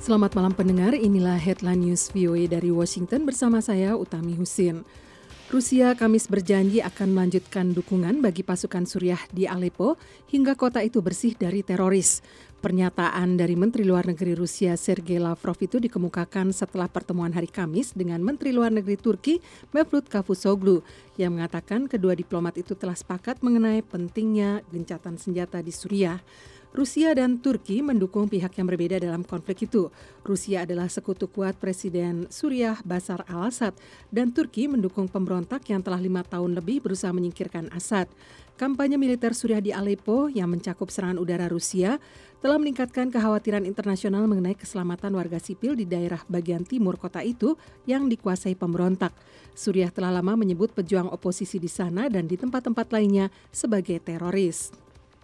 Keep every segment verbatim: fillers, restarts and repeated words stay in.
Selamat malam pendengar, inilah Headline News V O A dari Washington bersama saya Utami Husin. Rusia Kamis berjanji akan melanjutkan dukungan bagi pasukan Suriah di Aleppo hingga kota itu bersih dari teroris. Pernyataan dari Menteri Luar Negeri Rusia Sergei Lavrov itu dikemukakan setelah pertemuan hari Kamis dengan Menteri Luar Negeri Turki Mevlut Cavusoglu yang mengatakan kedua diplomat itu telah sepakat mengenai pentingnya gencatan senjata di Suriah. Rusia dan Turki mendukung pihak yang berbeda dalam konflik itu. Rusia adalah sekutu kuat Presiden Suriah Bashar al-Assad dan Turki mendukung pemberontak yang telah lima tahun lebih berusaha menyingkirkan Assad. Kampanye militer Suriah di Aleppo yang mencakup serangan udara Rusia telah meningkatkan kekhawatiran internasional mengenai keselamatan warga sipil di daerah bagian timur kota itu yang dikuasai pemberontak. Suriah telah lama menyebut pejuang oposisi di sana dan di tempat-tempat lainnya sebagai teroris.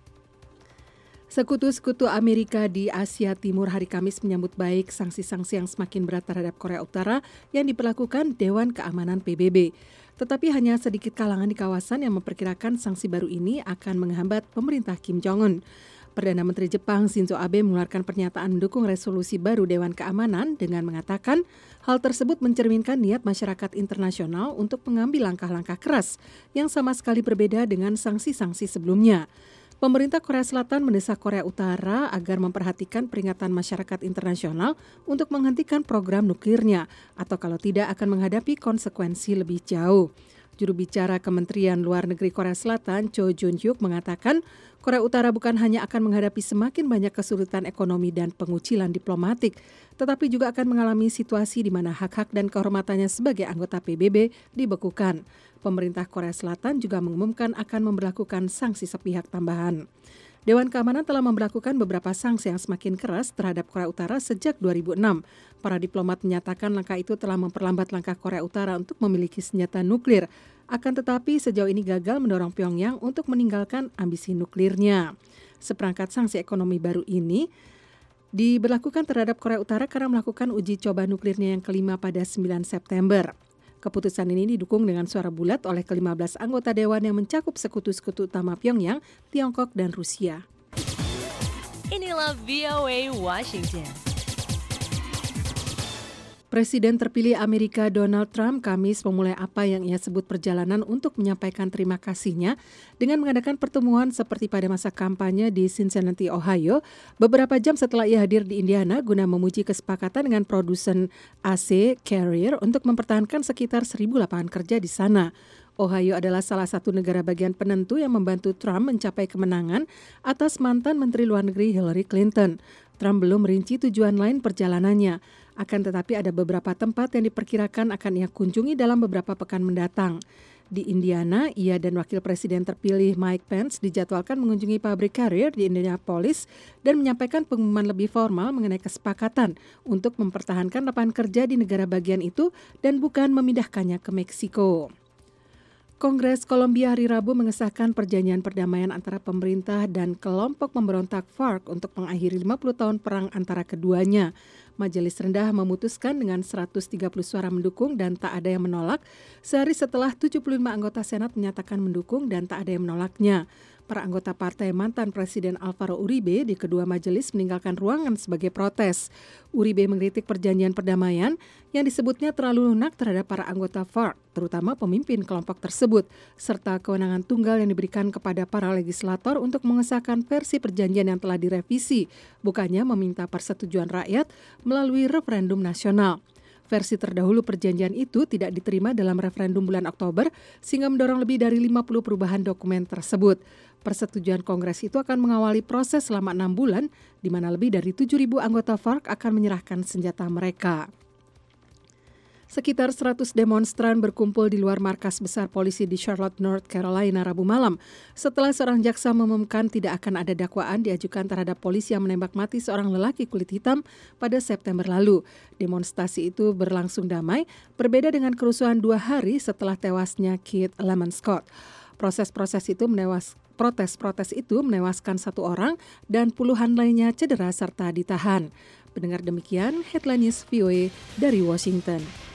Sekutu-sekutu Amerika di Asia Timur hari Kamis menyambut baik sanksi-sanksi yang semakin berat terhadap Korea Utara yang diberlakukan Dewan Keamanan P B B. Tetapi hanya sedikit kalangan di kawasan yang memperkirakan sanksi baru ini akan menghambat pemerintah Kim Jong-un. Perdana Menteri Jepang Shinzo Abe mengeluarkan pernyataan mendukung resolusi baru Dewan Keamanan dengan mengatakan hal tersebut mencerminkan niat masyarakat internasional untuk mengambil langkah-langkah keras yang sama sekali berbeda dengan sanksi-sanksi sebelumnya. Pemerintah Korea Selatan mendesak Korea Utara agar memperhatikan peringatan masyarakat internasional untuk menghentikan program nuklirnya atau kalau tidak akan menghadapi konsekuensi lebih jauh. Juru bicara Kementerian Luar Negeri Korea Selatan, Cho Jun-hyuk, mengatakan Korea Utara bukan hanya akan menghadapi semakin banyak kesulitan ekonomi dan pengucilan diplomatik, tetapi juga akan mengalami situasi di mana hak-hak dan kehormatannya sebagai anggota P B B dibekukan. Pemerintah Korea Selatan juga mengumumkan akan memberlakukan sanksi sepihak tambahan. Dewan Keamanan telah memberlakukan beberapa sanksi yang semakin keras terhadap Korea Utara sejak dua ribu enam. Para diplomat menyatakan langkah itu telah memperlambat langkah Korea Utara untuk memiliki senjata nuklir. Akan tetapi sejauh ini gagal mendorong Pyongyang untuk meninggalkan ambisi nuklirnya. Seperangkat sanksi ekonomi baru ini diberlakukan terhadap Korea Utara karena melakukan uji coba nuklirnya yang kelima pada sembilan September. Keputusan ini didukung dengan suara bulat oleh kelima belas anggota dewan yang mencakup sekutu-sekutu utama Pyongyang, Tiongkok, dan Rusia. Inilah V O A Washington. Presiden terpilih Amerika Donald Trump Kamis memulai apa yang ia sebut perjalanan untuk menyampaikan terima kasihnya dengan mengadakan pertemuan seperti pada masa kampanye di Cincinnati, Ohio, beberapa jam setelah ia hadir di Indiana guna memuji kesepakatan dengan produsen A C Carrier untuk mempertahankan sekitar seribu lapangan kerja di sana. Ohio adalah salah satu negara bagian penentu yang membantu Trump mencapai kemenangan atas mantan Menteri Luar Negeri Hillary Clinton. Trump belum merinci tujuan lain perjalanannya. Akan tetapi ada beberapa tempat yang diperkirakan akan ia kunjungi dalam beberapa pekan mendatang. Di Indiana, ia dan Wakil Presiden terpilih Mike Pence dijadwalkan mengunjungi pabrik Carrier di Indianapolis dan menyampaikan pengumuman lebih formal mengenai kesepakatan untuk mempertahankan lapangan kerja di negara bagian itu dan bukan memindahkannya ke Meksiko. Kongres Kolombia hari Rabu mengesahkan perjanjian perdamaian antara pemerintah dan kelompok pemberontak FARC untuk mengakhiri lima puluh tahun perang antara keduanya. Majelis rendah memutuskan dengan seratus tiga puluh suara mendukung dan tak ada yang menolak, sehari setelah tujuh puluh lima anggota Senat menyatakan mendukung dan tak ada yang menolaknya. Para anggota partai mantan Presiden Alvaro Uribe di kedua majelis meninggalkan ruangan sebagai protes. Uribe mengkritik perjanjian perdamaian yang disebutnya terlalu lunak terhadap para anggota FARC, terutama pemimpin kelompok tersebut, serta kewenangan tunggal yang diberikan kepada para legislator untuk mengesahkan versi perjanjian yang telah direvisi, bukannya meminta persetujuan rakyat melalui referendum nasional. Versi terdahulu perjanjian itu tidak diterima dalam referendum bulan Oktober sehingga mendorong lebih dari lima puluh perubahan dokumen tersebut. Persetujuan Kongres itu akan mengawali proses selama enam bulan di mana lebih dari tujuh ribu anggota FARC akan menyerahkan senjata mereka. Sekitar seratus demonstran berkumpul di luar markas besar polisi di Charlotte, North Carolina, Rabu malam setelah seorang jaksa mengumumkan tidak akan ada dakwaan diajukan terhadap polisi yang menembak mati seorang lelaki kulit hitam pada September lalu. Demonstrasi itu berlangsung damai, berbeda dengan kerusuhan dua hari setelah tewasnya Keith Lemon Scott. Proses-proses itu menewas, protes-protes itu menewaskan satu orang dan puluhan lainnya cedera serta ditahan. Pendengar demikian, Headline News V O A dari Washington.